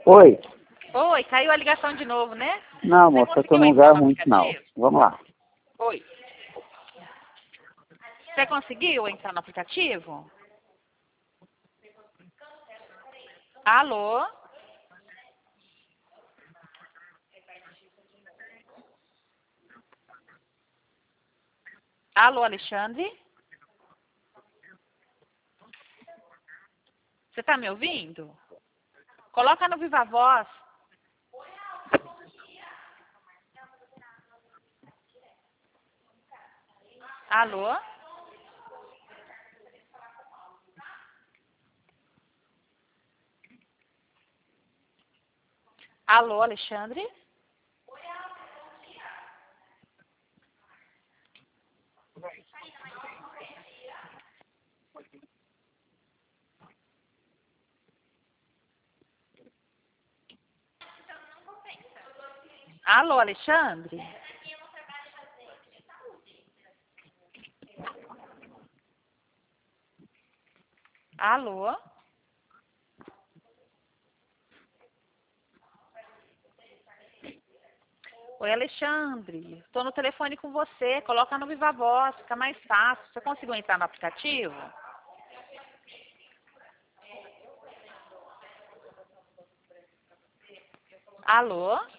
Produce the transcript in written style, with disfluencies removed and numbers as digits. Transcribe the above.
Oi. Oi, caiu a ligação de novo, né? Não, moça, eu estou num lugar ruim, não. Vamos lá. Oi. Você conseguiu entrar no aplicativo? Alô? Alô, Alexandre? Você está me ouvindo? Coloca no Viva Voz. Alô? Alô, Alexandre? Alô, Alexandre? Alô? Oi, Alexandre. Estou no telefone com você. Coloca no Viva Voz, fica mais fácil. Você conseguiu entrar no aplicativo? Alô?